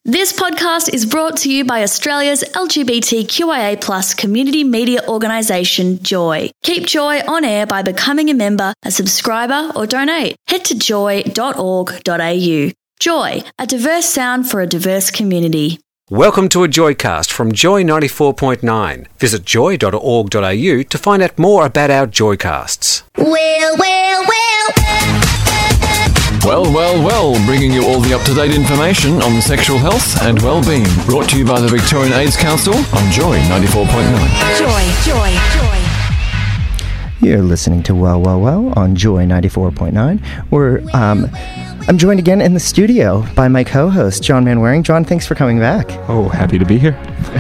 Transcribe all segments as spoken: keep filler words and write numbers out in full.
This podcast is brought to you by Australia's L G B T Q I A plus community media organisation, Joy. Keep Joy on air by becoming a member, a subscriber or donate. Head to joy dot org dot a u. Joy, a diverse sound for a diverse community. Welcome to a Joycast from Joy ninety-four point nine. Visit joy dot org dot a u to find out more about our Joycasts. Well, well, well. Well, well, well, bringing you all the up-to-date information on sexual health and well-being. Brought to you by the Victorian AIDS Council on Joy ninety-four point nine. Joy, joy, joy. You're listening to Well, Well, Well on Joy ninety-four point nine. We're, um, I'm joined again in the studio by my co-host, John Manwaring. John, thanks for coming back. Oh, happy to be here.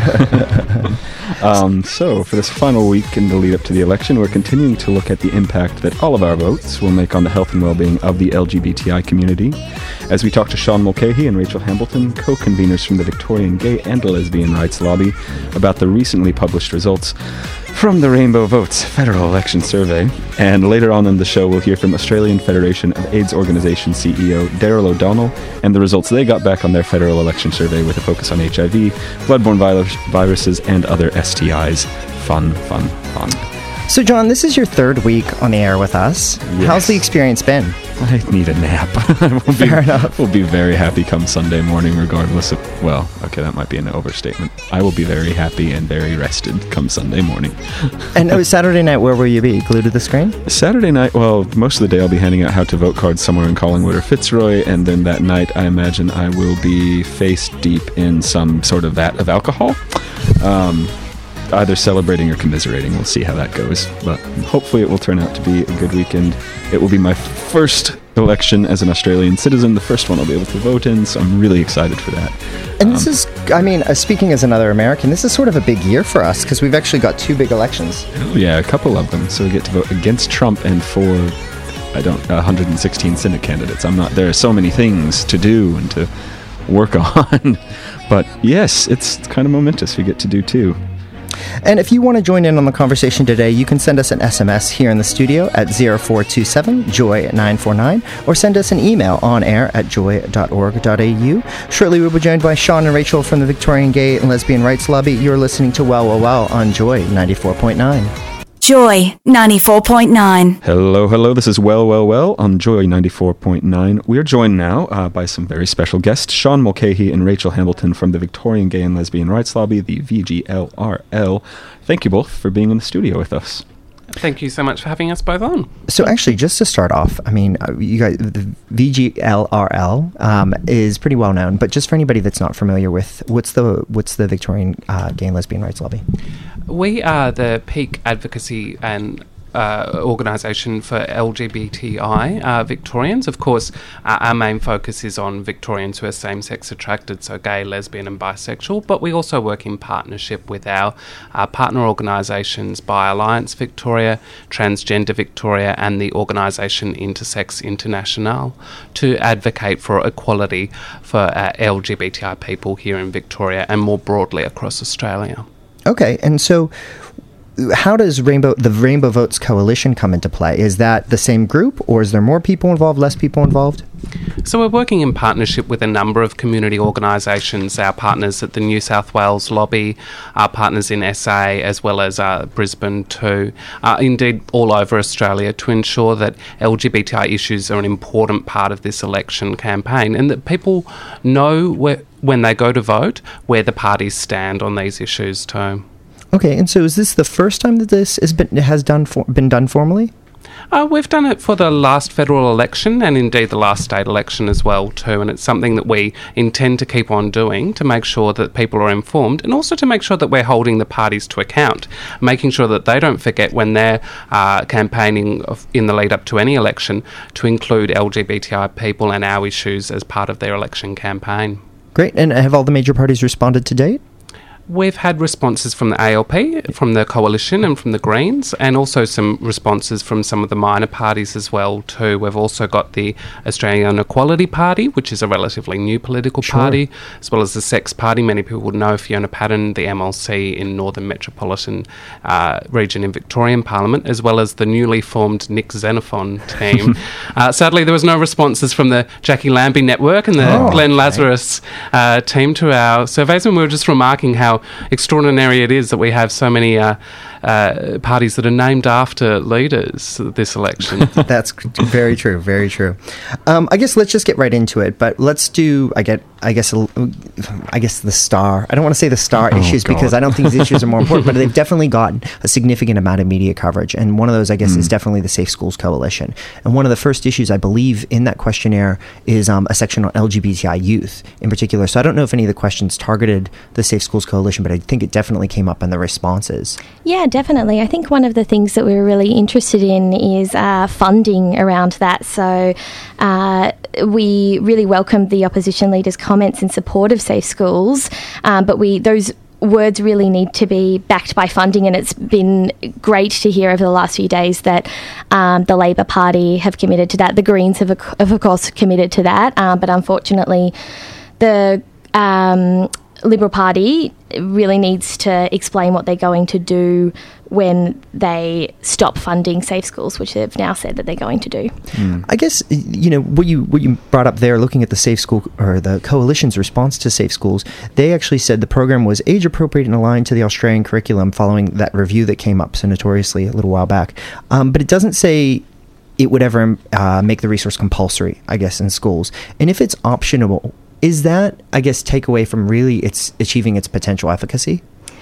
um, so, for this final week in the lead up to the election, we're continuing to look at the impact that all of our votes will make on the health and well-being of the L G B T I community. As we talk to Sean Mulcahy and Rachel Hambleton, co-conveners from the Victorian Gay and Lesbian Rights Lobby, about the recently published results from the Rainbow Votes Federal Election Survey. And later on in the show, we'll hear from Australian Federation of AIDS Organisation C E O Daryl O'Donnell and the results they got back on their federal election survey with a focus on H I V, bloodborne virus, viruses, and other S T Is. Fun, fun, fun. So, John, this is your third week on the air with us. Yes. How's the experience been? I need a nap. we'll be, Fair enough. We'll be very happy come Sunday morning, regardless of... Well, okay, that might be an overstatement. I will be very happy and very rested come Sunday morning. And it was Saturday night, where will you be? Glued to the screen? Saturday night, well, most of the day I'll be handing out how-to-vote cards somewhere in Collingwood or Fitzroy, and then that night I imagine I will be face deep in some sort of vat of alcohol. Um... Either celebrating or commiserating. We'll see how that goes. But hopefully it will turn out to be a good weekend. It will be my first election as an Australian citizen, the first one I'll be able to vote in, so I'm really excited for that. And um, this is, I mean, uh, speaking as another American, this is sort of a big year for us, because we've actually got two big elections. Yeah, a couple of them. So we get to vote against Trump and for, I don't, one hundred sixteen Senate candidates. I'm not, there are so many things to do and to work on. But yes, it's kind of momentous. We get to do two. And if you want to join in on the conversation today, you can send us an S M S here in the studio at zero four two seven joy nine four nine or send us an email on air at joy dot org dot a u. Shortly, we'll be joined by Sean and Rachel from the Victorian Gay and Lesbian Rights Lobby. You're listening to Well, Well, Well on Joy ninety-four point nine. Joy ninety-four point nine. Hello, hello. This is Well, Well, Well on Joy ninety-four point nine. We are joined now uh, by some very special guests, Sean Mulcahy and Rachel Hambleton from the Victorian Gay and Lesbian Rights Lobby, the V G L R L. Thank you both for being in the studio with us. Thank you so much for having us both on. So actually, just to start off, I mean, uh, you guys, the V G L R L um, is pretty well known, but just for anybody that's not familiar with, what's the what's the Victorian uh, Gay and Lesbian Rights Lobby? We are the peak advocacy and uh, organisation for L G B T I uh, Victorians. Of course, uh, our main focus is on Victorians who are same-sex attracted, so gay, lesbian and bisexual, but we also work in partnership with our uh, partner organisations Bi Alliance Victoria, Transgender Victoria and the organisation Intersex International to advocate for equality for uh, L G B T I people here in Victoria and more broadly across Australia. Okay, and so how does Rainbow the Rainbow Votes Coalition come into play? Is that the same group, or is there more people involved, less people involved? So we're working in partnership with a number of community organisations, our partners at the New South Wales Lobby, our partners in S A, as well as uh, Brisbane too, uh, indeed all over Australia, to ensure that L G B T I issues are an important part of this election campaign and that people know where, when they go to vote where the parties stand on these issues too. Okay, and so is this the first time that this has been has done for, been done formally? Uh, we've done it for the last federal election and indeed the last state election as well too, and it's something that we intend to keep on doing to make sure that people are informed and also to make sure that we're holding the parties to account, making sure that they don't forget when they're uh, campaigning in the lead up to any election to include L G B T I people and our issues as part of their election campaign. Great, and have all the major parties responded to date? We've had responses from the A L P, from the Coalition and from the Greens, and also some responses from some of the minor parties as well too. We've also got the Australian Equality Party, which is a relatively new political Sure. party, as well as the Sex Party. Many people would know Fiona Patten, the M L C in Northern Metropolitan uh, Region in Victorian Parliament, as well as the newly formed Nick Xenophon team. uh, sadly, there was no responses from the Jackie Lambie Network and the Oh, Glenn okay. Lazarus uh, team to our surveys, and we were just remarking how extraordinary it is that we have so many uh, uh, parties that are named after leaders this election. That's very true, very true. Um, I guess let's just get right into it. But let's do. I get. I guess. a- I guess the star. I don't want to say the star Oh, issues because God. I don't think these issues are more important. But they've definitely gotten a significant amount of media coverage, and one of those, I guess, is definitely the Safe Schools Coalition. And one of the first issues, I believe, in that questionnaire is um, a section on L G B T I youth in particular. So I don't know if any of the questions targeted the Safe Schools Coalition, but I think it definitely came up in the responses. Yeah, definitely. I think one of the things that we were really interested in is uh, funding around that. So uh, we really welcomed the opposition leaders' comments in support of Safe Schools, um, but we those words really need to be backed by funding, and it's been great to hear over the last few days that um, the Labor Party have committed to that. The Greens have, of of course, committed to that, um, but unfortunately the um, Liberal Party really needs to explain what they're going to do when they stop funding Safe Schools, which they've now said that they're going to do. I guess, you know, what you what you brought up there, looking at the Safe School or the Coalition's response to Safe Schools, they actually said the program was age appropriate and aligned to the Australian curriculum following that review that came up so notoriously a little while back. Um, but it doesn't say it would ever uh, make the resource compulsory, I guess, in schools. And if it's optional, is that, I guess, take away from really its achieving its potential efficacy?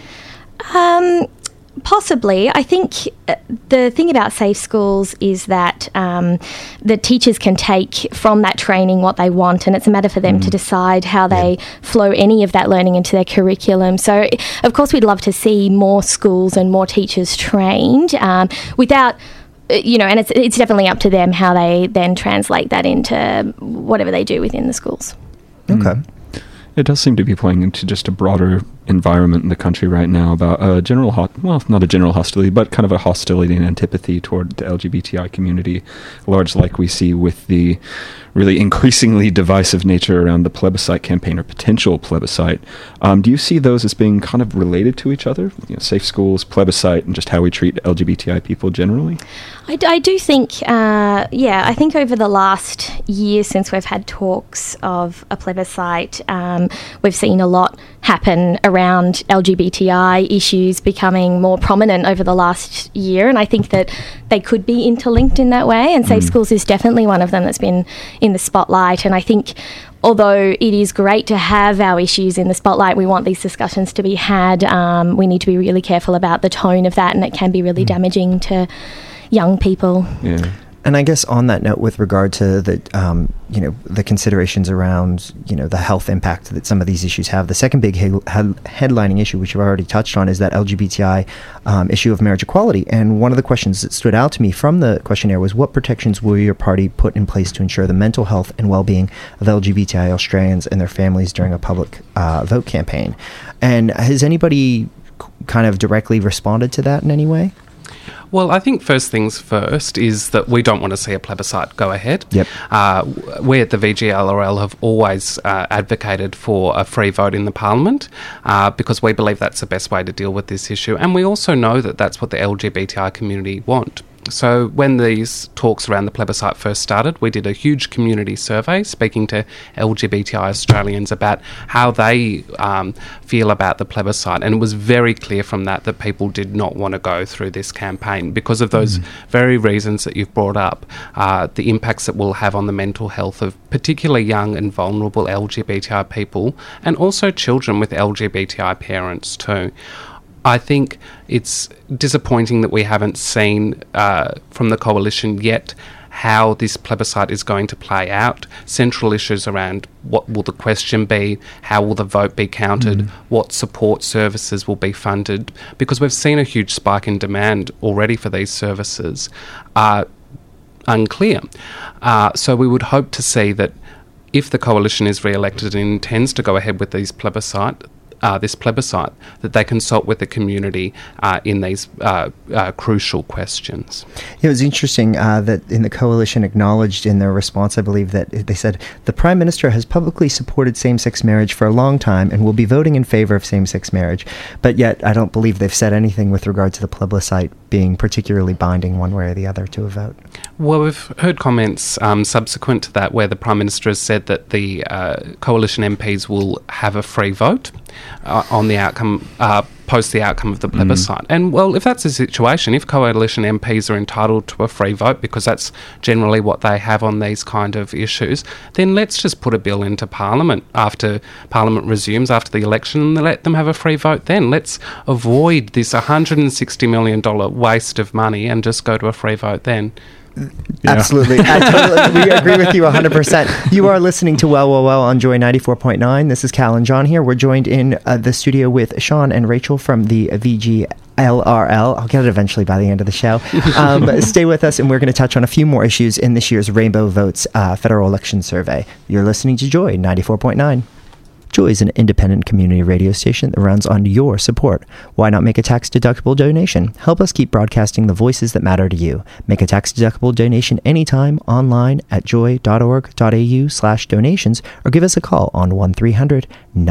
Um, possibly. I think uh, the thing about Safe Schools is that um, the teachers can take from that training what they want, and it's a matter for them to decide how they flow any of that learning into their curriculum. So, of course, we'd love to see more schools and more teachers trained um, without... uh, You know, and it's it's definitely up to them how they then translate that into whatever they do within the schools. Okay. It does seem to be playing into just a broader environment in the country right now about a general, ho- well, not a general hostility, but kind of a hostility and antipathy toward the L G B T I community, large like we see with the really increasingly divisive nature around the plebiscite campaign or potential plebiscite. Um, do you see those as being kind of related to each other? You know, Safe Schools, plebiscite, and just how we treat L G B T I people generally? I, d- I do think, uh, yeah, I think over the last year since we've had talks of a plebiscite, um, we've seen a lot happen around L G B T I issues becoming more prominent over the last year, and I think that they could be interlinked in that way, and Safe Schools is definitely one of them that's been in the spotlight. And I think although it is great to have our issues in the spotlight, we want these discussions to be had. Um, we need to be really careful about the tone of that, and it can be really damaging to young people. Yeah. And I guess on that note, with regard to the, um, you know, the considerations around, you know, the health impact that some of these issues have, the second big he- he- headlining issue, which you've already touched on, is that L G B T I um, issue of marriage equality. And one of the questions that stood out to me from the questionnaire was, what protections will your party put in place to ensure the mental health and well-being of L G B T I Australians and their families during a public uh, vote campaign? And has anybody c- kind of directly responded to that in any way? Well, I think first things first is that we don't want to see a plebiscite go ahead. Yep. Uh, we at the V G L R L have always uh, advocated for a free vote in the Parliament uh, because we believe that's the best way to deal with this issue. And we also know that that's what the L G B T I community want. So when these talks around the plebiscite first started, we did a huge community survey speaking to L G B T I Australians about how they um, feel about the plebiscite, and it was very clear from that that people did not want to go through this campaign because of those mm. very reasons that you've brought up, uh, the impacts it will have on the mental health of particularly young and vulnerable L G B T I people, and also children with L G B T I parents too. I think it's disappointing that we haven't seen uh, from the coalition yet how this plebiscite is going to play out. Central issues around what will the question be, how will the vote be counted, mm. what support services will be funded, because we've seen a huge spike in demand already for these services, are unclear. Uh, so we would hope to see that if the coalition is re-elected and intends to go ahead with these plebiscite, uh, this plebiscite, that they consult with the community uh, in these uh, uh, crucial questions. It was interesting uh, that in the coalition acknowledged in their response, I believe, that they said, the Prime Minister has publicly supported same-sex marriage for a long time and will be voting in favour of same-sex marriage. But yet, I don't believe they've said anything with regard to the plebiscite being particularly binding one way or the other to a vote. Well, we've heard comments um, subsequent to that where the Prime Minister has said that the uh, coalition M Ps will have a free vote uh, on the outcome, uh, post the outcome of the plebiscite. Mm. And, well, if that's the situation, if coalition M Ps are entitled to a free vote, because that's generally what they have on these kind of issues, then let's just put a bill into Parliament after Parliament resumes after the election and let them have a free vote then. Let's avoid this one hundred sixty million dollars waste of money and just go to a free vote then. Yeah. Absolutely. I totally, we agree with you one hundred percent. You are listening to Well, Well, Well on Joy ninety-four point nine. This is Cal and John here. We're joined in uh, the studio with Sean and Rachel from the V G L R L. I'll get it eventually by the end of the show. Um, stay with us, and we're going to touch on a few more issues in this year's Rainbow Votes uh, federal election survey. You're listening to Joy ninety-four point nine. Joy is an independent community radio station that runs on your support. Why not make a tax-deductible donation? Help us keep broadcasting the voices that matter to you. Make a tax-deductible donation anytime online at joy.org.au slash donations or give us a call on one three hundred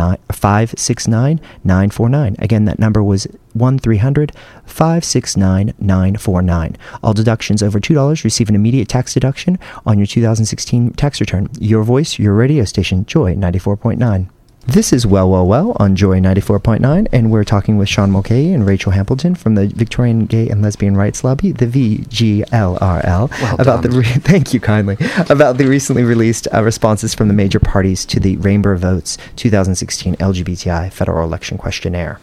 five six nine nine four nine. Again, that number was one three hundred five six nine nine four nine. All deductions over two dollars receive an immediate tax deduction on your two thousand sixteen tax return. Your voice, your radio station, Joy ninety-four point nine. This is Well, Well, Well on Joy ninety-four point nine, and we're talking with Sean Mulcahy and Rachel Hamilton from the Victorian Gay and Lesbian Rights Lobby, the V G L R L, well about done. the re- thank you kindly about the recently released uh, responses from the major parties to the Rainbow Votes twenty sixteen L G B T I federal election questionnaire.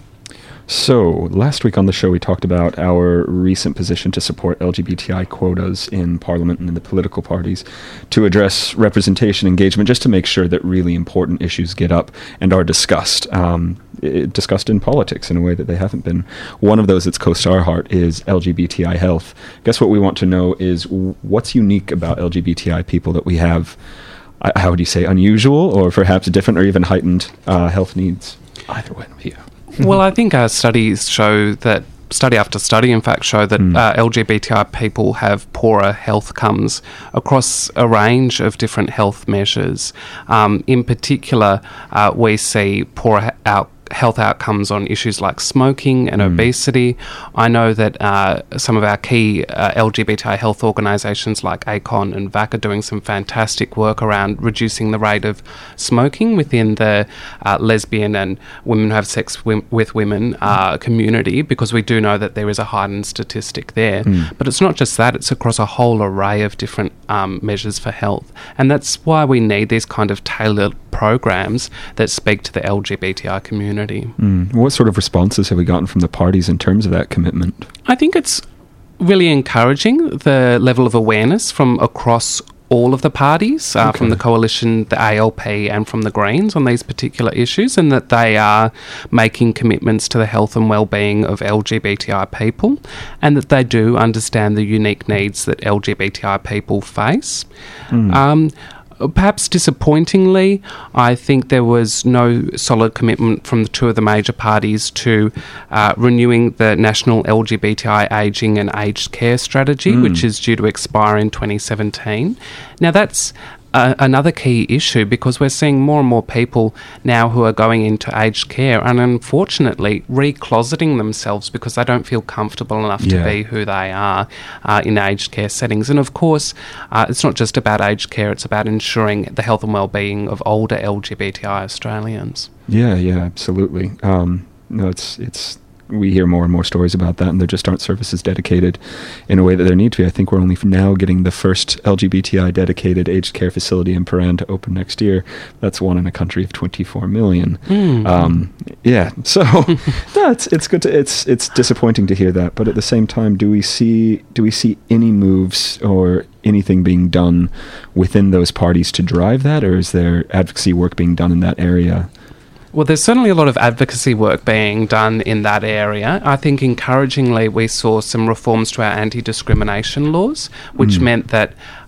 So, last week on the show we talked about our recent position to support L G B T I quotas in Parliament and in the political parties to address representation engagement, just to make sure that really important issues get up and are discussed, um, it, discussed in politics in a way that they haven't been. One of those that's close to our heart is L G B T I health. I guess what we want to know is w- what's unique about L G B T I people that we have, uh, how would you say, unusual or perhaps different or even heightened uh, health needs? Either way, yeah. Well, I think our studies show that, study after study, in fact, show that mm. uh, L G B T I people have poorer health outcomes across a range of different health measures. Um, in particular, uh, we see poorer out health outcomes on issues like smoking and mm. obesity. I know that uh, some of our key uh, L G B T I health organisations like A C O N and V A C are doing some fantastic work around reducing the rate of smoking within the uh, lesbian and women who have sex w- with women uh, community, because we do know that there is a heightened statistic there. Mm. But it's not just that, it's across a whole array of different um, measures for health. And that's why we need these kind of tailored programs that speak to the L G B T I community. Mm. What sort of responses have we gotten from the parties in terms of that commitment? I think it's really encouraging, the level of awareness from across all of the parties, uh, okay. from the Coalition, the A L P and from the Greens on these particular issues, and that they are making commitments to the health and well-being of L G B T I people, and that they do understand the unique needs that L G B T I people face. Mm. Um, Perhaps disappointingly, I think there was no solid commitment from the two of the major parties to uh, renewing the National L G B T I Ageing and Aged Care Strategy, mm. which is due to expire in twenty seventeen. Now, that's Uh, another key issue, because we're seeing more and more people now who are going into aged care and unfortunately recloseting themselves because they don't feel comfortable enough yeah. to be who they are uh, in aged care settings. And of course, uh, it's not just about aged care, it's about ensuring the health and well-being of older L G B T I Australians. Yeah, yeah, absolutely. Um, no, it's it's. We hear more and more stories about that, and there just aren't services dedicated in a way that there need to be. I think we're only now getting the first L G B T I dedicated aged care facility in Paran to open next year. That's one in a country of twenty-four million. Mm. Um, yeah, so no, it's it's good to it's it's disappointing to hear that, but at the same time, do we see do we see any moves or anything being done within those parties to drive that, or is there advocacy work being done in that area? Well, there's certainly a lot of advocacy work being done in that area. I think encouragingly we saw some reforms to our anti-discrimination laws, which mm. meant that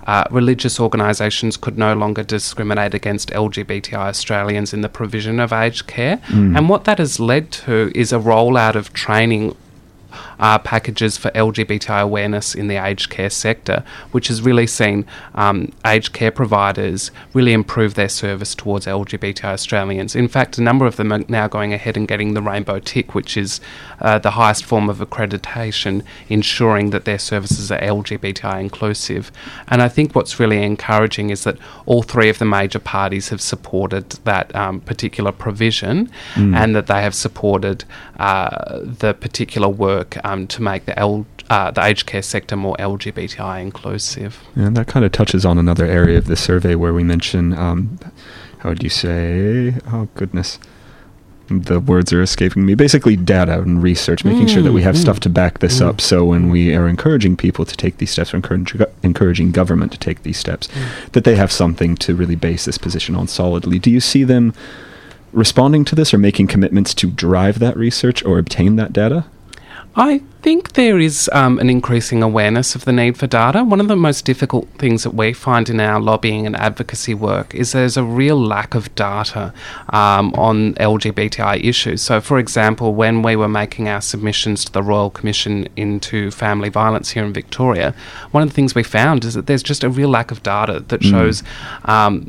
uh, religious organisations could no longer discriminate against L G B T I Australians in the provision of aged care. Mm. And what that has led to is a rollout of training Uh, packages for L G B T I awareness in the aged care sector, which has really seen um, aged care providers really improve their service towards L G B T I Australians. In fact, a number of them are now going ahead and getting the Rainbow Tick, which is uh, the highest form of accreditation, ensuring that their services are L G B T I inclusive. And I think what's really encouraging is that all three of the major parties have supported that um, particular provision, mm. and that they have supported uh, the particular work Um, to make the L, uh, the aged care sector more L G B T I inclusive. And that kind of touches on another area of the survey where we mention, um, how would you say, oh goodness, the words are escaping me, basically data and research, making mm, sure that we have mm, stuff to back this mm. up, so when we are encouraging people to take these steps, or encourage, encouraging government to take these steps, mm. that they have something to really base this position on solidly. Do you see them responding to this or making commitments to drive that research or obtain that data? I think there is um, an increasing awareness of the need for data. One of the most difficult things that we find in our lobbying and advocacy work is there's a real lack of data um, on L G B T I issues. So, for example, when we were making our submissions to the Royal Commission into Family Violence here in Victoria, one of the things we found is that there's just a real lack of data that shows um,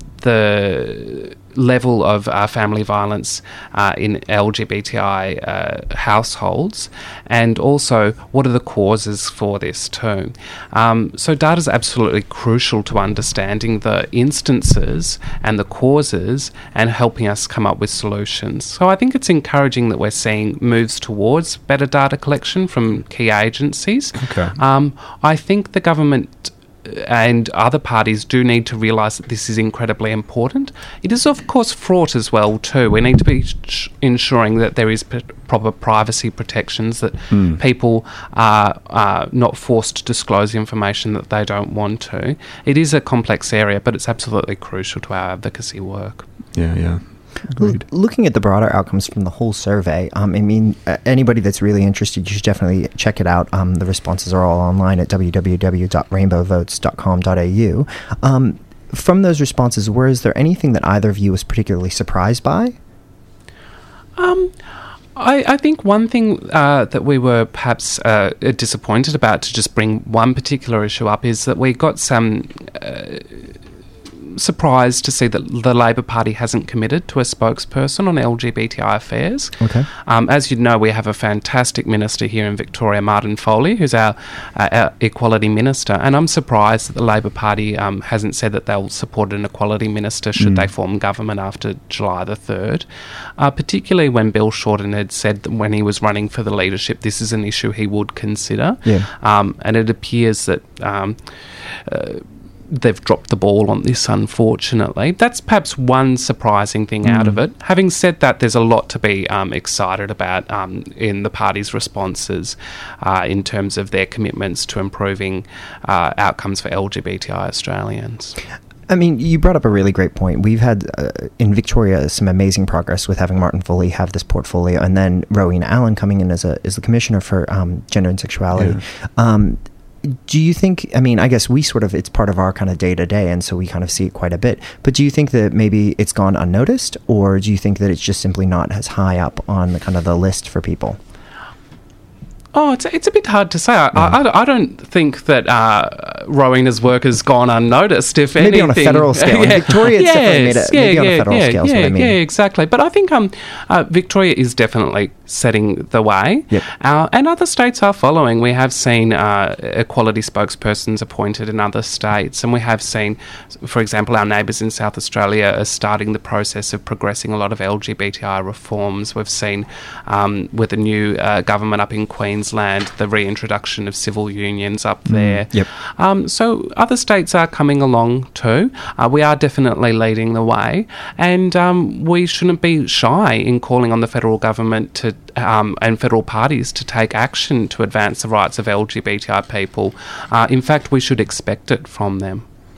the level of uh, family violence uh, in L G B T I uh, households, and also what are the causes for this too. Um, so data is absolutely crucial to understanding the instances and the causes and helping us come up with solutions. So I think it's encouraging that we're seeing moves towards better data collection from key agencies. Okay. Um, I think the government and other parties do need to realise that this is incredibly important. It is, of course, fraught as well too. We need to be sh- ensuring that there is p- proper privacy protections, that mm. people are uh, not forced to disclose information that they don't want to. It is a complex area, but it's absolutely crucial to our advocacy work. Yeah, yeah. L- looking at the broader outcomes from the whole survey, um, I mean, uh, anybody that's really interested, you should definitely check it out. Um, the responses are all online at w w w dot rainbow votes dot com dot a u. Um, from those responses, was there anything that either of you was particularly surprised by? Um... I, I think one thing uh, that we were perhaps uh, disappointed about, to just bring one particular issue up, is that we got some uh, surprised to see that the Labor Party hasn't committed to a spokesperson on L G B T I affairs. Okay. Um, as you know, we have a fantastic minister here in Victoria, Martin Foley, who's our, uh, our equality minister, and I'm surprised that the Labor Party um, hasn't said that they'll support an equality minister should mm. they form government after July the third, uh, particularly when Bill Shorten had said that when he was running for the leadership, this is an issue he would consider. Yeah. Um, and it appears that Um, uh, they've dropped the ball on this, unfortunately. That's perhaps one surprising thing mm. out of it. Having said that, there's a lot to be um, excited about um, in the party's responses uh, in terms of their commitments to improving uh, outcomes for L G B T I Australians. I mean, you brought up a really great point. We've had, uh, in Victoria, some amazing progress with having Martin Foley have this portfolio, and then Rowena Allen coming in as a as the Commissioner for um, Gender and Sexuality. Yeah. Um, do you think, I mean, I guess we sort of, it's part of our kind of day-to-day, and so we kind of see it quite a bit, but do you think that maybe it's gone unnoticed, or do you think that it's just simply not as high up on the kind of the list for people? Oh, it's it's a bit hard to say. I, yeah. I, I don't think that uh, Rowena's work has gone unnoticed, if maybe anything. Maybe on a federal scale. yeah. In Victoria, it's yes, definitely made it. Yeah, maybe yeah, on a federal yeah, scale, yeah, is what I mean. Yeah, exactly. But I think um, uh, Victoria is definitely setting the way. Yep. Uh, and other states are following. We have seen uh, equality spokespersons appointed in other states, and we have seen, for example, our neighbours in South Australia are starting the process of progressing a lot of L G B T I reforms. We've seen, um, with the new uh, government up in Queensland, the re- introduction of civil unions up there. Mm, yep. Um, so other states are coming along too. Uh, we are definitely leading the way, and um, we shouldn't be shy in calling on the federal government to um, and federal parties to take action to advance the rights of L G B T I people. Uh, in fact, we should expect it from them.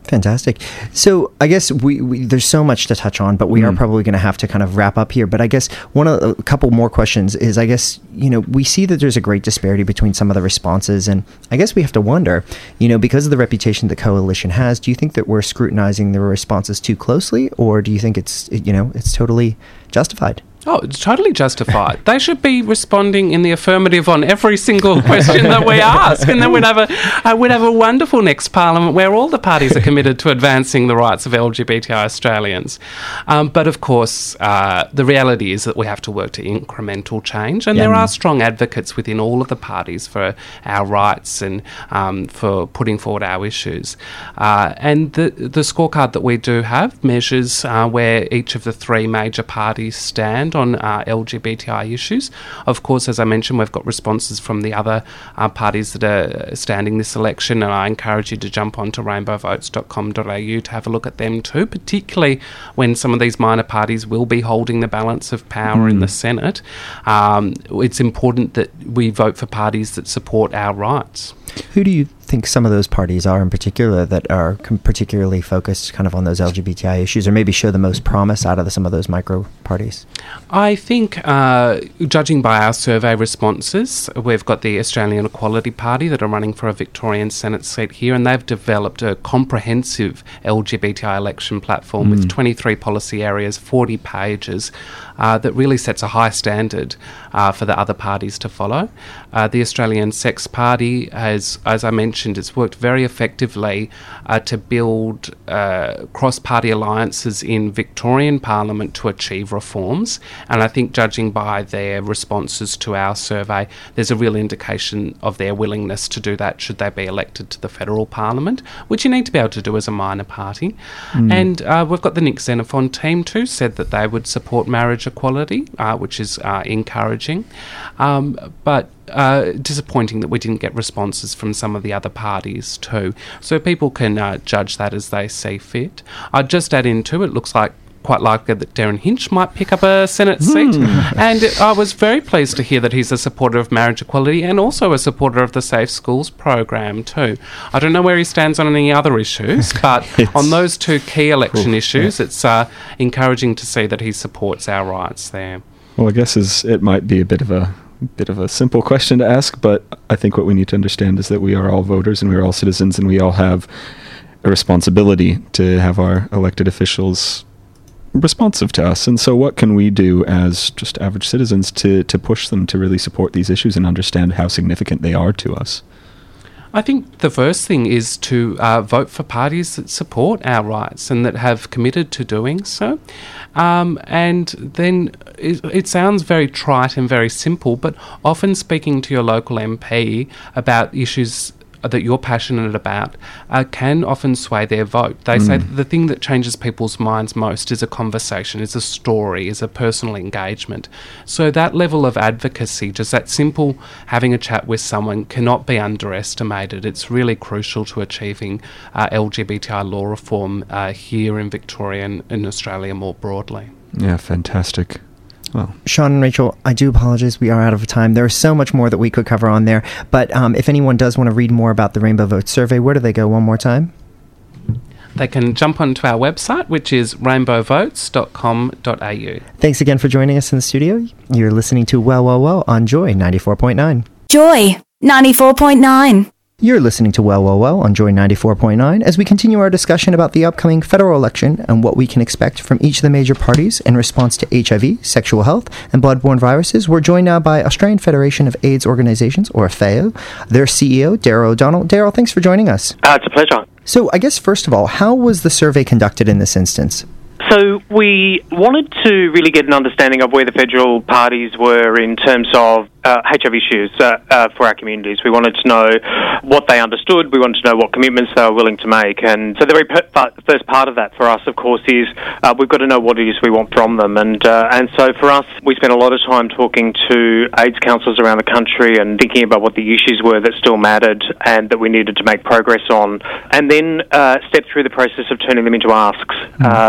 Fantastic. So I guess we, we there's so much to touch on, but we mm. are probably going to have to kind of wrap up here. But I guess one of a couple more questions is, I guess, you know, we see that there's a great disparity between some of the responses, and I guess we have to wonder, you know, because of the reputation the coalition has, do you think that we're scrutinizing the responses too closely, or do you think it's, you know, it's totally justified? Oh, it's totally justified. They should be responding in the affirmative on every single question that we ask, and then we'd have a uh, we'd have a wonderful next parliament where all the parties are committed to advancing the rights of L G B T I Australians. Um, but of course, uh, the reality is that we have to work to incremental change, and yeah. there are strong advocates within all of the parties for our rights and um, for putting forward our issues. Uh, and the the scorecard that we do have measures uh, where each of the three major parties stand on uh, L G B T I issues. Of course, as I mentioned, we've got responses from the other uh, parties that are standing this election, and I encourage you to jump onto rainbow votes dot com dot a u to have a look at them too, particularly when some of these minor parties will be holding the balance of power mm. in the Senate. Um, it's important that we vote for parties that support our rights. Who do you think some of those parties are in particular that are com- particularly focused kind of on those L G B T I issues, or maybe show the most promise out of the, some of those micro parties? I think, uh, judging by our survey responses, we've got the Australian Equality Party that are running for a Victorian Senate seat here, and they've developed a comprehensive L G B T I election platform mm. with twenty-three policy areas, forty pages, uh, that really sets a high standard uh, for the other parties to follow. Uh, the Australian Sex Party has, as I mentioned, it's worked very effectively uh, to build uh, cross-party alliances in Victorian Parliament to achieve reforms. And I think, judging by their responses to our survey, there's a real indication of their willingness to do that should they be elected to the federal Parliament, which you need to be able to do as a minor party. Mm. And uh, we've got the Nick Xenophon team too, said that they would support marriage equality, uh, which is uh, encouraging. Um, but Uh, disappointing that we didn't get responses from some of the other parties too. So people can uh, judge that as they see fit. I'd just add in too, it looks like quite likely that Darren Hinch might pick up a Senate seat. Mm. And I was very pleased to hear that he's a supporter of marriage equality and also a supporter of the Safe Schools program too. I don't know where he stands on any other issues, but on those two key election cool. issues, yeah. it's uh, encouraging to see that he supports our rights there. Well, I guess is it might be a bit of a bit of a simple question to ask, but I think what we need to understand is that we are all voters and we are all citizens, and we all have a responsibility to have our elected officials responsive to us. And so what can we do as just average citizens to, to push them to really support these issues and understand how significant they are to us? I think the first thing is to uh, vote for parties that support our rights and that have committed to doing so. Um, and then it, it sounds very trite and very simple, but often speaking to your local M P about issues that you're passionate about uh, can often sway their vote. They mm. say that the thing that changes people's minds most is a conversation, is a story, is a personal engagement. So that level of advocacy, just that simple having a chat with someone, cannot be underestimated. It's really crucial to achieving uh, L G B T I law reform uh, here in Victoria and in Australia more broadly. Yeah, fantastic. Well, Sean and Rachel, I do apologize. We are out of time. There is so much more that we could cover on there. But um, if anyone does want to read more about the Rainbow Vote survey, where do they go one more time? They can jump onto our website, which is rainbow votes dot com dot a u. Thanks again for joining us in the studio. You're listening to Well, Well, Well on Joy ninety-four point nine. Joy ninety-four point nine. You're listening to Well, Well, Well on Joy ninety-four point nine as we continue our discussion about the upcoming federal election and what we can expect from each of the major parties in response to H I V, sexual health, and bloodborne viruses. We're joined now by Australian Federation of AIDS Organisations, or F A O, their C E O, Daryl O'Donnell. Daryl, thanks for joining us. Uh, it's a pleasure. So I guess, first of all, how was the survey conducted in this instance? So we wanted to really get an understanding of where the federal parties were in terms of uh, H I V issues uh, uh, for our communities. We wanted to know what they understood. We wanted to know what commitments they were willing to make. And so the very per- first part of that for us, of course, is uh, we've got to know what it is we want from them. And uh, and so for us, we spent a lot of time talking to AIDS councils around the country and thinking about what the issues were that still mattered and that we needed to make progress on. And then uh, step through the process of turning them into asks, uh, because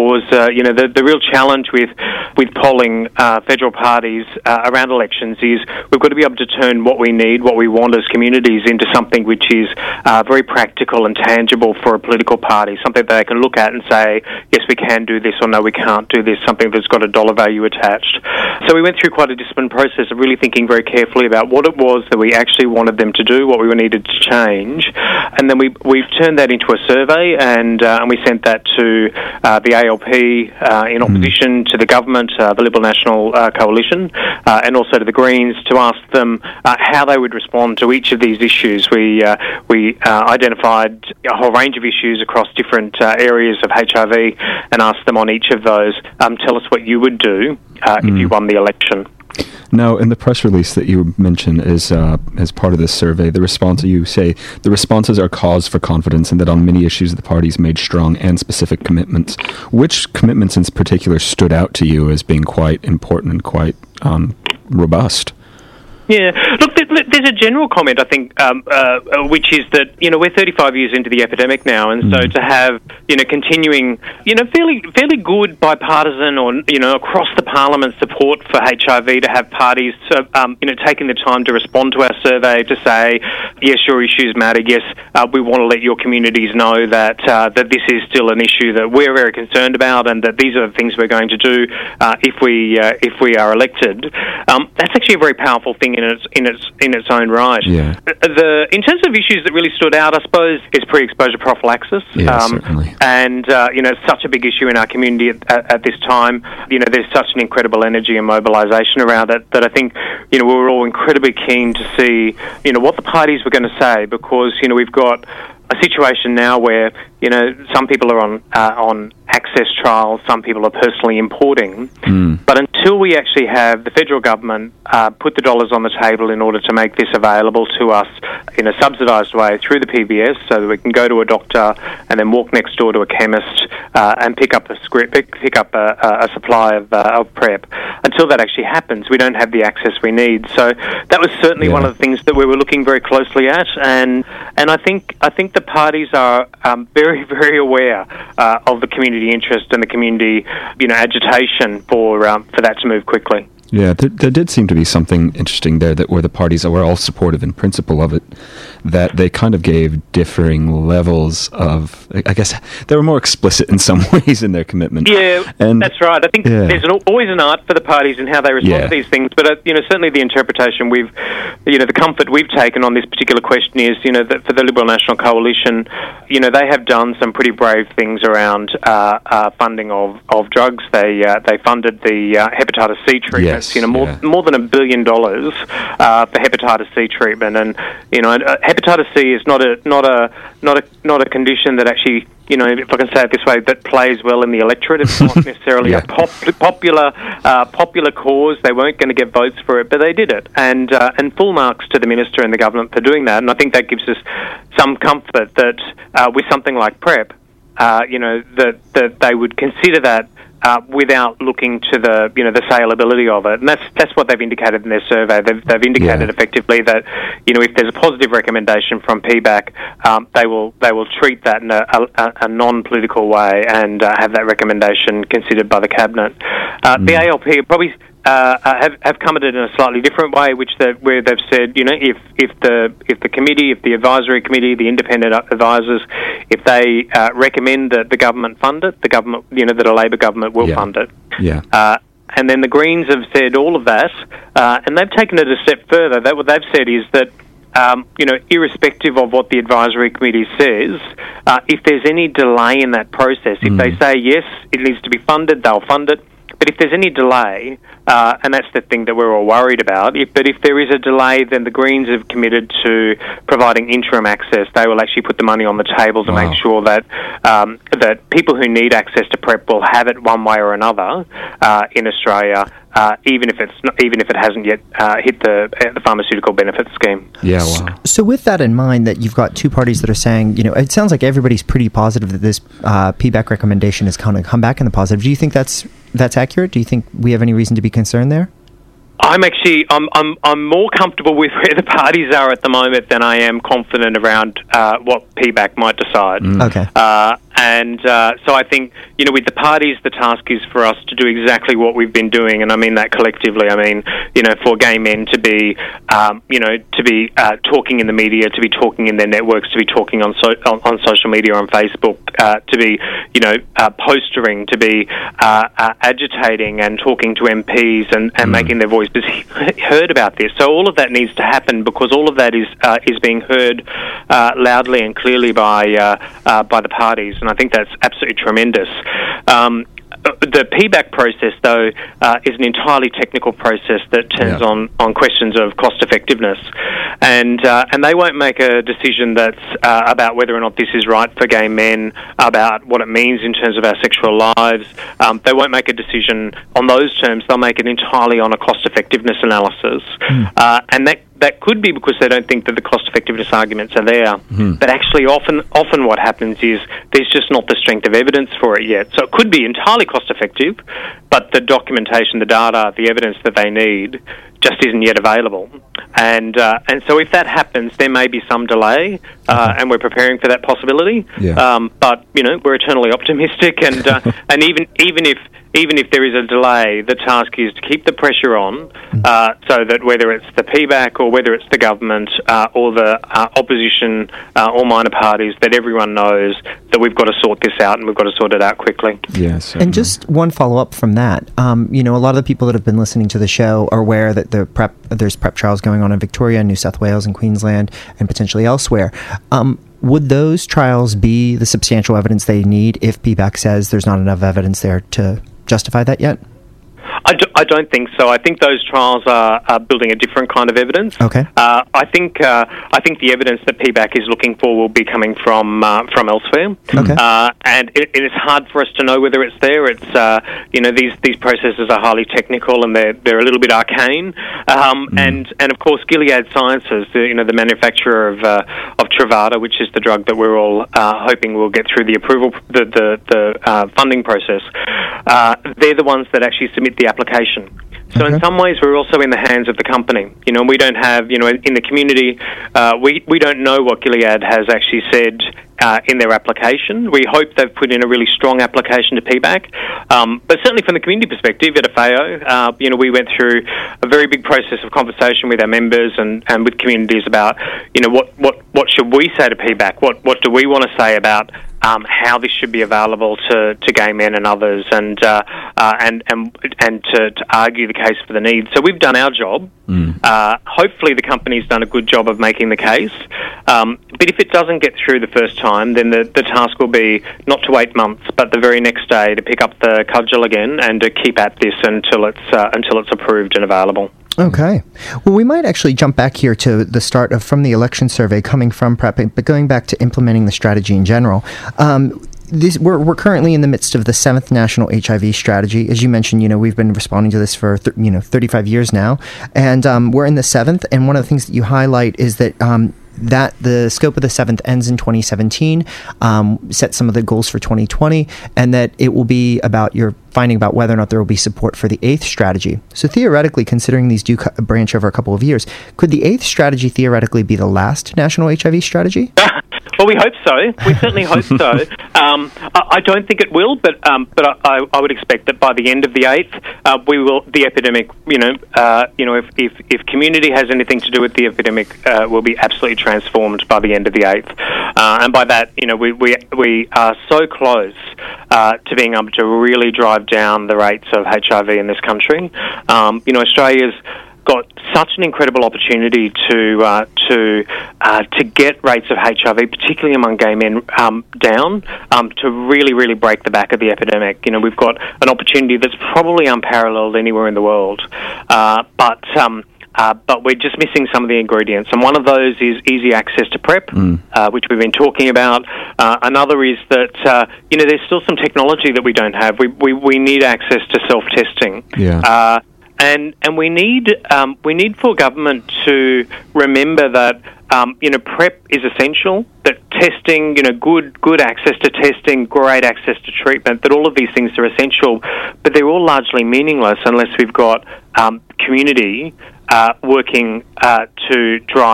because uh, you know the, the real challenge with with polling uh, federal parties uh, around elections is we've got to be able to turn what we need, what we want as communities, into something which is uh, very practical and tangible for a political party, something that they can look at and say, yes, we can do this, or no, we can't do this, something that's got a dollar value attached. So we went through quite a disciplined process of really thinking very carefully about what it was that we actually wanted them to do, what we needed to change, and then we, we've turned that into a survey, and, uh, and we sent that to uh, the A L P uh, in opposition mm. to the government, uh, the Liberal National uh, Coalition, uh, and also to the Greens, to ask them uh, how they would respond to each of these issues. We, uh, we uh, identified a whole range of issues across different uh, areas of H I V and asked them on each of those, um, tell us what you would do uh, mm. if you won the election. Now, in the press release that you mentioned as, uh, as part of this survey, the response, you say, the responses are cause for confidence and that on many issues the parties made strong and specific commitments. Which commitments in particular stood out to you as being quite important and quite um, robust? Yeah, look, there's a general comment, I think, um, uh, which is that, you know, we're thirty-five years into the epidemic now, and mm. so to have, you know, continuing, you know, fairly fairly good bipartisan or, you know, across the parliament support for H I V, to have parties, uh, um, you know, taking the time to respond to our survey, to say, yes, your issues matter, yes, uh, we want to let your communities know that uh, that this is still an issue that we're very concerned about, and that these are the things we're going to do uh, if we uh, if we are elected. Um, that's actually a very powerful thing in its in its in its own right. Yeah. The in terms of issues that really stood out, I suppose, is pre-exposure prophylaxis. Yeah, um, certainly. And uh, you know, it's such a big issue in our community at, at, at this time. You know, there's such an incredible energy and mobilisation around it that I think, you know, we were all incredibly keen to see, you know, what the parties were going to say, because, you know, we've got a situation now where, you know, some people are on uh, on access trials, some people are personally importing, mm. but until we actually have the federal government uh, put the dollars on the table in order to make this available to us in a subsidised way through the P B S, so that we can go to a doctor and then walk next door to a chemist uh, and pick up a script, pick, pick up a, a supply of, uh, of PrEP. Until that actually happens, we don't have the access we need. So that was certainly yeah. one of the things that we were looking very closely at, and and I think I think the parties are um, very very aware uh, of the community interest and the community, you know, agitation for um, for that to move quickly. Yeah, there, there did seem to be something interesting there, that where the parties were all supportive in principle of it, that they kind of gave differing levels of, I guess, they were more explicit in some ways in their commitment. Yeah, and that's right. I think yeah. there's an, always an art for the parties in how they respond yeah. to these things, but, uh, you know, certainly the interpretation we've, you know, the comfort we've taken on this particular question is, you know, that for the Liberal National Coalition, you know, they have done some pretty brave things around uh, uh, funding of, of drugs. They uh, they funded the uh, hepatitis C treatment. Yes. You know, more yeah. more than a billion dollars uh, for hepatitis C treatment, and you know, uh, hepatitis C is not a not a not a not a condition that actually, you know, if I can say it this way, that plays well in the electorate. It's not necessarily yeah. a pop, popular uh, popular cause. They weren't going to get votes for it, but they did it, and uh, and full marks to the minister and the government for doing that. And I think that gives us some comfort that uh, with something like PrEP, uh, you know, that that they would consider that. Uh, without looking to the, you know, the saleability of it, and that's that's what they've indicated in their survey. They've, they've indicated yeah. effectively that, you know, if there's a positive recommendation from P BAC, um, they will they will treat that in a, a, a non-political way and uh, have that recommendation considered by the cabinet. Uh, mm. The A L P probably. Uh, have have come at it in a slightly different way, which they where they've said, you know, if if the if the committee, if the advisory committee, the independent advisors, if they uh, recommend that the government fund it, the government, you know, that a Labor government will yeah. fund it. Yeah. Uh, and then the Greens have said all of that, uh, and they've taken it a step further. That what they've said is that. Um, you know, irrespective of what the advisory committee says, uh, if there's any delay in that process, if mm. they say yes, it needs to be funded, they'll fund it. But if there's any delay, uh, and that's the thing that we're all worried about, if, but if there is a delay, then the Greens have committed to providing interim access. They will actually put the money on the table to wow. make sure that um, that people who need access to PrEP will have it one way or another uh, in Australia. Uh, even if it's not, even if it hasn't yet uh, hit the uh, the pharmaceutical benefits scheme. Yeah, wow. So with that in mind, that you've got two parties that are saying, you know, it sounds like everybody's pretty positive that this uh, P BAC recommendation is going to come back in the positive. Do you think that's that's accurate? Do you think we have any reason to be concerned there? I'm actually I'm I'm I'm more comfortable with where the parties are at the moment than I am confident around uh, what P BAC might decide. Mm. Okay. Uh, and uh, so I think, you know, with the parties, the task is for us to do exactly what we've been doing, and I mean that collectively. I mean, you know, for gay men to be, um, you know, to be uh, talking in the media, to be talking in their networks, to be talking on so- on, on social media, on Facebook, uh, to be, you know, uh, postering, to be uh, uh, agitating and talking to M Ps and, and mm. making their voices heard about this. So all of that needs to happen, because all of that is uh, is being heard uh, loudly and clearly by uh, uh, by the parties, and I think that's absolutely tremendous. Um, The P BAC process, though, uh, is an entirely technical process that turns yeah. on, on questions of cost effectiveness, and uh, and they won't make a decision that's uh, about whether or not this is right for gay men, about what it means in terms of our sexual lives. Um, they won't make a decision on those terms. They'll make it entirely on a cost effectiveness analysis, mm. uh, and that. That could be because they don't think that the cost-effectiveness arguments are there. Mm. But actually, often often what happens is there's just not the strength of evidence for it yet. So it could be entirely cost-effective, but the documentation, the data, the evidence that they need just isn't yet available. And uh, and so if that happens, there may be some delay, uh, and we're preparing for that possibility. Yeah. Um, but, you know, we're eternally optimistic, and uh, and even even if even if there is a delay, the task is to keep the pressure on, uh, so that whether it's the P BAC or whether it's the government uh, or the uh, opposition uh, or minor parties, that everyone knows that we've got to sort this out and we've got to sort it out quickly. Yes. And just one follow-up from that. Um, you know, a lot of the people that have been listening to the show are aware that the prep there's PrEP trials going on in Victoria, New South Wales, and Queensland, and potentially elsewhere. Um, would those trials be the substantial evidence they need if P BAC says there's not enough evidence there to justify that yet? I, do, I don't think so. I think those trials are, are building a different kind of evidence. Okay. Uh, I think uh, I think the evidence that P BAC is looking for will be coming from uh, from elsewhere. Okay. Uh, and it, it is hard for us to know whether it's there. It's uh, you know these these processes are highly technical and they're they're a little bit arcane. Um, mm. And and of course Gilead Sciences, the, you know the manufacturer of uh, of Truvada, which is the drug that we're all uh, hoping will get through the approval the the, the uh, funding process. Uh, they're the ones that actually submit the application. So okay. in some ways, we're also in the hands of the company. You know, we don't have, you know, in the community, uh, we, we don't know what Gilead has actually said uh, in their application. We hope they've put in a really strong application to P BAC. Um, but certainly from the community perspective at A F A O, uh, you know, we went through a very big process of conversation with our members and, and with communities about, you know, what, what, what should we say to P BAC? What, what do we want to say about Um, how this should be available to, to gay men and others, and uh, uh, and and and to, to argue the case for the need. So we've done our job. Mm. Uh, hopefully, the company's done a good job of making the case. Um, but if it doesn't get through the first time, then the, the task will be not to wait months, but the very next day to pick up the cudgel again and to keep at this until it's uh, until it's approved and available. Okay. Well, we might actually jump back here to the start of from the election survey coming from PrEP, but going back to implementing the strategy in general. Um, this, we're, we're currently in the midst of the seventh National H I V Strategy. As you mentioned, you know, we've been responding to this for, th- you know, thirty-five years now. And um, we're in the seventh. And one of the things that you highlight is that um, that the scope of the seventh ends in twenty seventeen, um, set some of the goals for twenty twenty, and that it will be about your finding about whether or not there will be support for the eighth strategy. So theoretically, considering these do co- branch over a couple of years, could the eighth strategy theoretically be the last national H I V strategy? Well, we hope so. We certainly hope so. Um, I, I don't think it will, but um, but I, I would expect that by the end of the eighth, uh, we will. The epidemic, you know, uh, you know, if, if if community has anything to do with the epidemic, uh, will be absolutely transformed by the end of the eighth. Uh, and by that, you know, we we we are so close uh, to being able to really drive down the rates of H I V in this country. Um, you know, Australia's got such an incredible opportunity to uh, to uh, to get rates of H I V, particularly among gay men, um, down, um, to really, really break the back of the epidemic. You know, we've got an opportunity that's probably unparalleled anywhere in the world, uh, but um, uh, but we're just missing some of the ingredients. And one of those is easy access to PrEP, mm. uh, which we've been talking about. Uh, another is that, uh, you know, there's still some technology that we don't have. We we, we need access to self-testing. Yeah. Uh, And and we need um, we need for government to remember that um, you know PrEP is essential. That testing, you know, good good access to testing, great access to treatment. That all of these things are essential, but they're all largely meaningless unless we've got um, community uh, working uh, to drive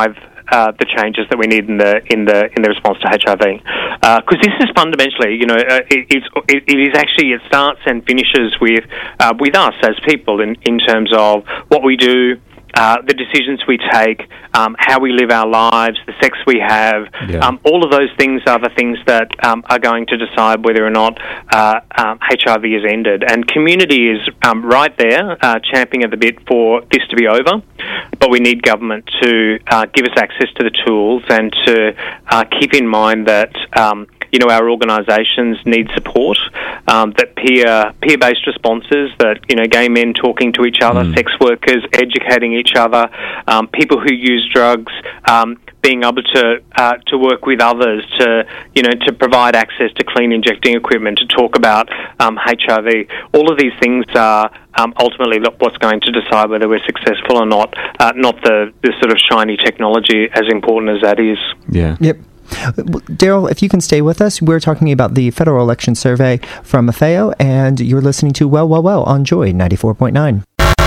uh, the changes that we need in the in the in the response to H I V. Because uh, this is fundamentally, you know, uh, it, it's, it, it is actually it starts and finishes with uh, with us as people in in terms of what we do. Uh, the decisions we take, um, how we live our lives, the sex we have, yeah. um, all of those things are the things that um, are going to decide whether or not uh, um, H I V is ended. And community is um, right there, uh, champing at the bit for this to be over. But we need government to uh, give us access to the tools and to uh, keep in mind that um, you know, our organisations need support, um, that peer, peer-based responses, that, you know, gay men talking to each other, mm. sex workers educating each other, um, people who use drugs, um, being able to uh, to work with others to, you know, to provide access to clean injecting equipment, to talk about um, H I V. All of these things are um, ultimately what's going to decide whether we're successful or not, uh, not the, the sort of shiny technology, as important as that is. Yeah. Yep. Daryl, if you can stay with us, we're talking about the Federal Election Survey from AFAO, and you're listening to Well, Well, Well on Joy ninety-four point nine.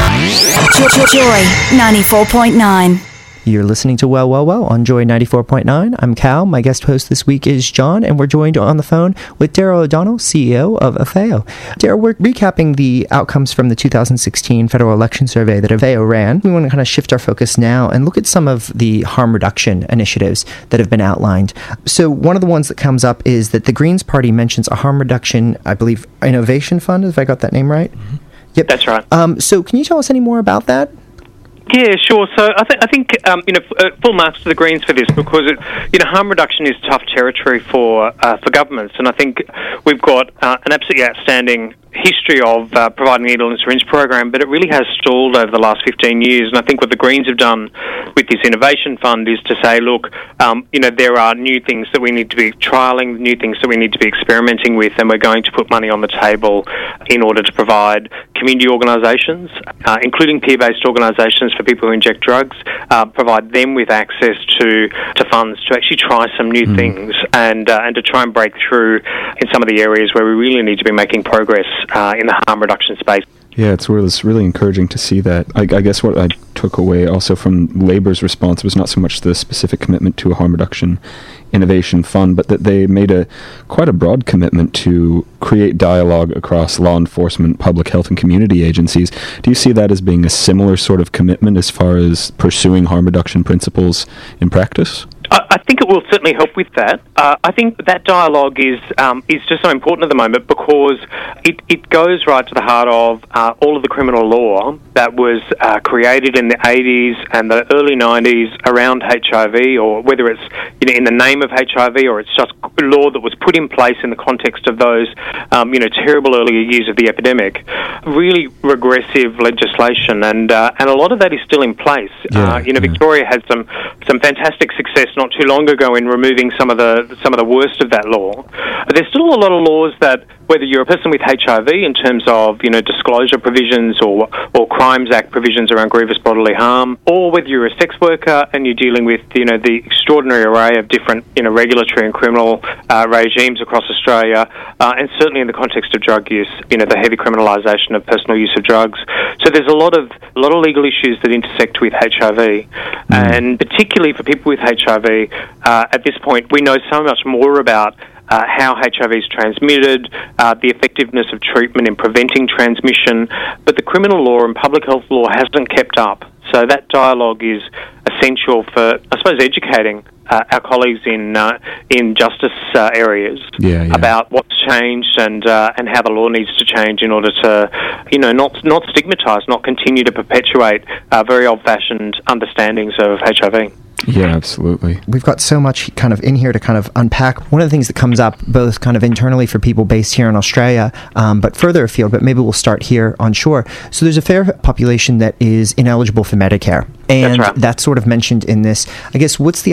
Joy ninety-four point nine. You're listening to Well, Well, Well on Joy ninety-four point nine. I'm Cal. My guest host this week is John, and we're joined on the phone with Daryl O'Donnell, C E O of AFAO. Daryl, we're recapping the outcomes from the two thousand sixteen Federal Election Survey that AFAO ran. We want to kind of shift our focus now and look at some of the harm reduction initiatives that have been outlined. So one of the ones that comes up is that the Greens Party mentions a harm reduction, I believe, innovation fund, if I got that name right? Mm-hmm. Yep. That's right. Um, so can you tell us any more about that? Yeah, sure. So I, th- I think um, you know f- uh, full marks to the Greens for this, because it, you know harm reduction is tough territory for uh, for governments, and I think we've got uh, an absolutely outstanding history of uh, providing the needle and syringe program, but it really has stalled over the last fifteen years. And I think what the Greens have done with this innovation fund is to say, look, um, you know, there are new things that we need to be trialling, new things that we need to be experimenting with, and we're going to put money on the table in order to provide community organisations, uh, including peer-based organisations for people who inject drugs, uh, provide them with access to, to funds to actually try some new mm. things and uh, and to try and break through in some of the areas where we really need to be making progress Uh, in the harm reduction space. Yeah, it's really, it's really encouraging to see that. I, I guess what I took away also from Labour's response was not so much the specific commitment to a harm reduction innovation fund, but that they made a quite a broad commitment to create dialogue across law enforcement, public health, and community agencies. Do you see that as being a similar sort of commitment as far as pursuing harm reduction principles in practice? I think it will certainly help with that. Uh, I think that dialogue is um, is just so important at the moment, because it, it goes right to the heart of uh, all of the criminal law that was uh, created in the eighties and the early nineties around H I V, or whether it's, you know, in the name of H I V, or it's just law that was put in place in the context of those um, you know terrible earlier years of the epidemic. Really regressive legislation, and uh, and a lot of that is still in place. Yeah, uh, you know, yeah. Victoria had some some fantastic success not too long ago in removing some of the some of the worst of that law. There's still a lot of laws that, whether you're a person with H I V in terms of, you know, disclosure provisions or or Crimes Act provisions around grievous bodily harm, or whether you're a sex worker and you're dealing with, you know, the extraordinary array of different, you know, regulatory and criminal uh, regimes across Australia, uh, and certainly in the context of drug use, you know, the heavy criminalisation of personal use of drugs. So there's a lot of a lot of legal issues that intersect with H I V, mm. and particularly for people with H I V, uh, at this point we know so much more about Uh, how H I V is transmitted, uh, the effectiveness of treatment in preventing transmission, but the criminal law and public health law hasn't kept up. So that dialogue is essential for, I suppose, educating uh, our colleagues in uh, in justice uh, areas yeah, yeah. about what's changed and uh, and how the law needs to change in order to, you know, not not stigmatise, not continue to perpetuate uh, very old-fashioned understandings of H I V. Yeah, absolutely. We've got so much kind of in here to kind of unpack. One of the things that comes up both kind of internally for people based here in Australia, um, but further afield, but maybe we'll start here on shore. So there's a fair population that is ineligible for Medicare. And that's, right. that's sort of mentioned in this. I guess, what's the idea there?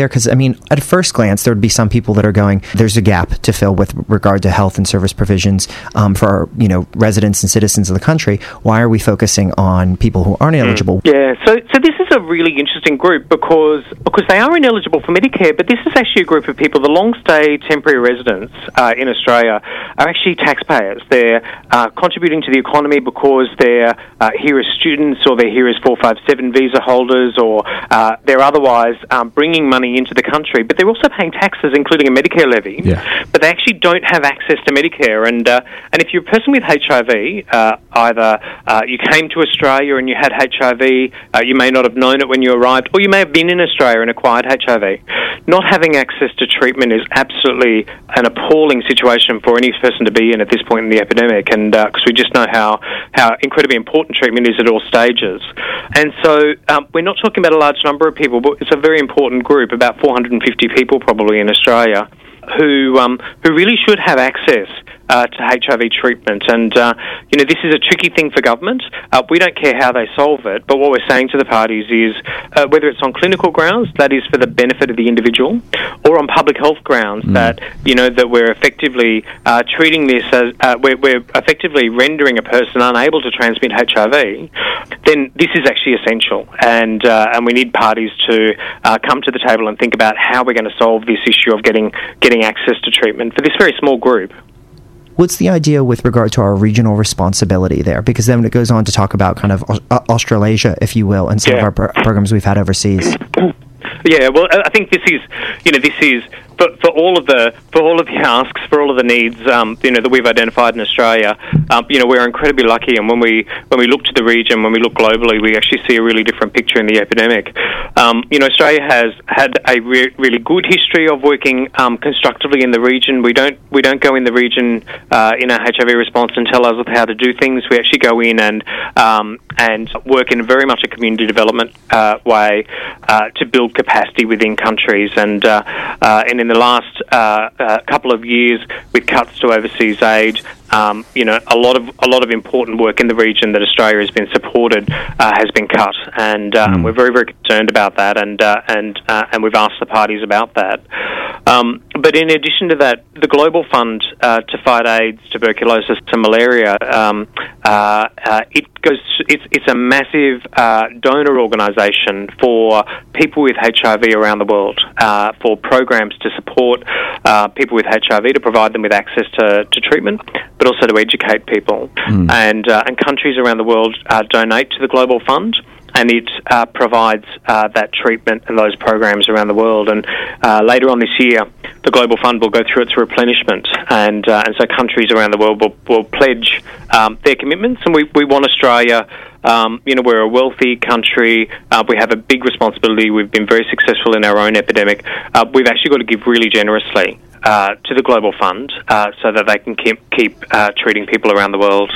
there? Because, I mean, at first glance, there would be some people that are going, there's a gap to fill with regard to health and service provisions um, for our, you know, residents and citizens of the country. Why are we focusing on people who aren't eligible? Mm. Yeah, so so this is a really interesting group because because they are ineligible for Medicare, but this is actually a group of people, the long-stay temporary residents uh, in Australia, are actually taxpayers. They're uh, contributing to the economy because they're uh, here as students, or they're here as four five seven visa holders, or uh, they're otherwise um, bringing money into the country, but they're also paying taxes, including a Medicare levy. Yeah. But they actually don't have access to Medicare. And uh, and if you're a person with H I V, uh, either uh, you came to Australia and you had H I V, uh, you may not have known it when you arrived, or you may have been in Australia and acquired H I V. Not having access to treatment is absolutely an appalling situation for any person to be in at this point in the epidemic, and because uh, we just know how, how incredibly important treatment is at all stages. And so um, we're not talking about a large number of people, but it's a very important group, about four hundred fifty people probably in Australia, who um, who really should have access uh, to H I V treatment. And, uh, you know, this is a tricky thing for government. Uh, we don't care how they solve it, but what we're saying to the parties is uh, whether it's on clinical grounds, that is for the benefit of the individual, or on public health grounds, mm. that, you know, that we're effectively uh, treating this as, uh, we're, we're effectively rendering a person unable to transmit H I V, then this is actually essential. And, uh, and we need parties to uh, come to the table and think about how we're going to solve this issue of getting getting access to treatment for this very small group. What's the idea with regard to our regional responsibility there? Because then it goes on to talk about kind of uh, Australasia, if you will, and some yeah. of our pro- programs we've had overseas. Yeah, well, I think this is, you know, this is for, for all of the for all of the asks, for all of the needs, um, you know, that we've identified in Australia. Um, you know, we're incredibly lucky, and when we when we look to the region, when we look globally, we actually see a really different picture in the epidemic. Um, you know, Australia has had a re- really good history of working um, constructively in the region. We don't we don't go in the region uh, in our H I V response and tell us how to do things. We actually go in and um, and work in very much a community development uh, way uh, to build capacity within countries. And uh, uh, and in the last uh, uh, couple of years, with cuts to overseas aid, um, you know, a lot of a lot of important work in the region that Australia has been supported uh, has been cut, and, uh, mm. and we're very very concerned about that, and uh, and uh, and we've asked the parties about that. Um, but in addition to that, the Global Fund uh, to fight AIDS, tuberculosis, and malaria, um, uh, uh, it goes. It's it's a massive uh, donor organisation for people with H I V around the world, uh, for programs to support uh, people with H I V, to provide them with access to, to treatment, but also to educate people. Mm. And uh, and countries around the world uh, donate to the Global Fund, and it uh, provides uh, that treatment and those programs around the world. And uh, later on this year, the Global Fund will go through its replenishment, and uh, and so countries around the world will, will pledge um, their commitments. And we, we want Australia, um, you know, we're a wealthy country, uh, we have a big responsibility, we've been very successful in our own epidemic. Uh, we've actually got to give really generously uh, to the Global Fund uh, so that they can keep, keep uh, treating people around the world.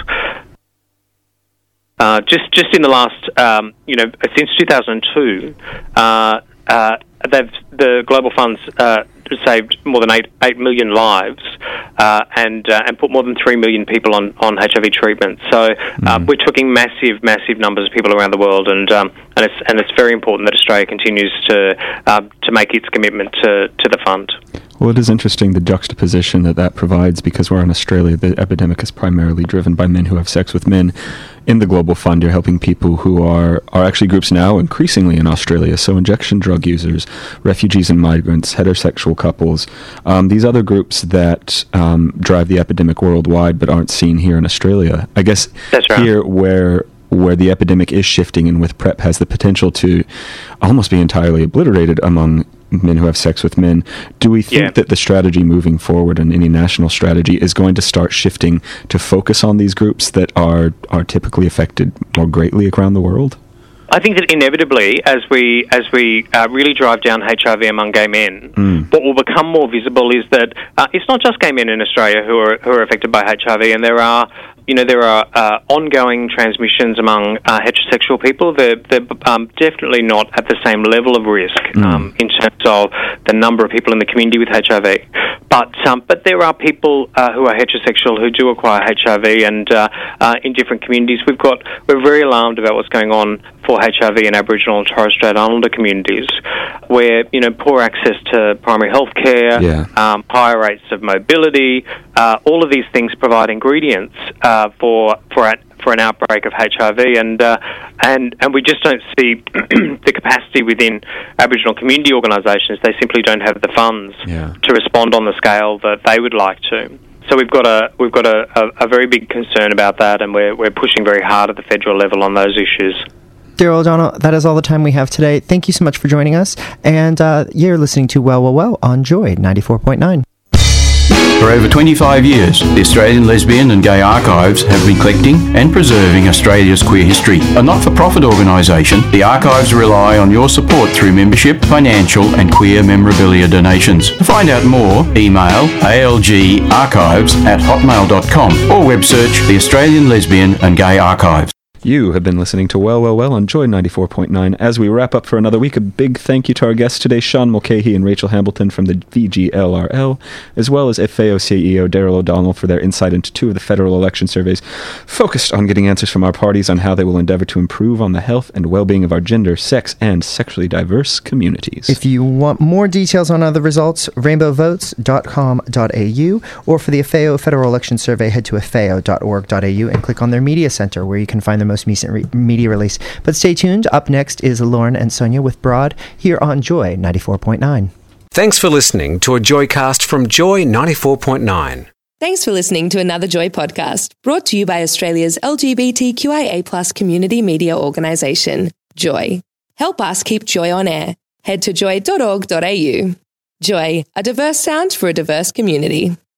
Uh, just just in the last, um, you know, since two thousand two, uh, uh, they've the Global Fund's uh, saved more than eight eight million lives, uh, and uh, and put more than three million people on, on H I V treatment. So uh, mm. we're talking massive massive numbers of people around the world, and um, and it's and it's very important that Australia continues to uh, to make its commitment to to the fund. Well, it is interesting the juxtaposition that that provides, because we're in Australia, the epidemic is primarily driven by men who have sex with men. In the Global Fund, you're helping people who are, are actually groups now increasingly in Australia, so injection drug users, refugees and migrants, heterosexual couples, um, these other groups that um, drive the epidemic worldwide but aren't seen here in Australia. I guess That's right. here where... where the epidemic is shifting and with PrEP has the potential to almost be entirely obliterated among men who have sex with men, do we think yeah. that the strategy moving forward and any national strategy is going to start shifting to focus on these groups that are, are typically affected more greatly around the world? I think that inevitably, as we as we uh, really drive down H I V among gay men, mm. what will become more visible is that uh, it's not just gay men in Australia who are who are affected by H I V, and there are you know there are uh, ongoing transmissions among uh, heterosexual people. They're they're um, definitely not at the same level of risk mm. um, in terms of the number of people in the community with H I V. but um, but there are people uh, who are heterosexual who do acquire H I V, and uh, uh, in different communities, we've got we're very alarmed about what's going on for H I V in Aboriginal and Torres Strait Islander communities, where you know poor access to primary health care, yeah. um, higher rates of mobility, uh, all of these things provide ingredients uh, for for an, for an outbreak of H I V, and uh, and and we just don't see the capacity within Aboriginal community organisations. They simply don't have the funds yeah. to respond on the scale that they would like to. So we've got a we've got a, a, a very big concern about that, and we're we're pushing very hard at the federal level on those issues. Daryl O'Donnell, that is all the time we have today. Thank you so much for joining us. And uh, you're listening to Well, Well, Well on Joy ninety-four point nine. For over twenty-five years, the Australian Lesbian and Gay Archives have been collecting and preserving Australia's queer history. A not-for-profit organisation, the Archives rely on your support through membership, financial and queer memorabilia donations. To find out more, email a l g archives at hotmail dot com or web search the Australian Lesbian and Gay Archives. You have been listening to Well, Well, Well on Joy ninety-four point nine. As we wrap up for another week, a big thank you to our guests today, Sean Mulcahy and Rachel Hambleton from the V G L R L, as well as F A O C E O Daryl O'Donnell for their insight into two of the federal election surveys focused on getting answers from our parties on how they will endeavour to improve on the health and well-being of our gender, sex, and sexually diverse communities. If you want more details on other results, rainbow votes dot com dot a u, or for the F A O Federal Election Survey, head to f a o dot org dot a u and click on their media center, where you can find their most recent re- media release. But stay tuned. Up next is Lauren and Sonia with Broad here on Joy ninety-four point nine. Thanks for listening to a Joycast from Joy ninety-four point nine. Thanks for listening to another Joy podcast, brought to you by Australia's L G B T Q I A plus community media organisation, Joy. Help us keep Joy on air. Head to joy dot org dot a u. Joy, a diverse sound for a diverse community.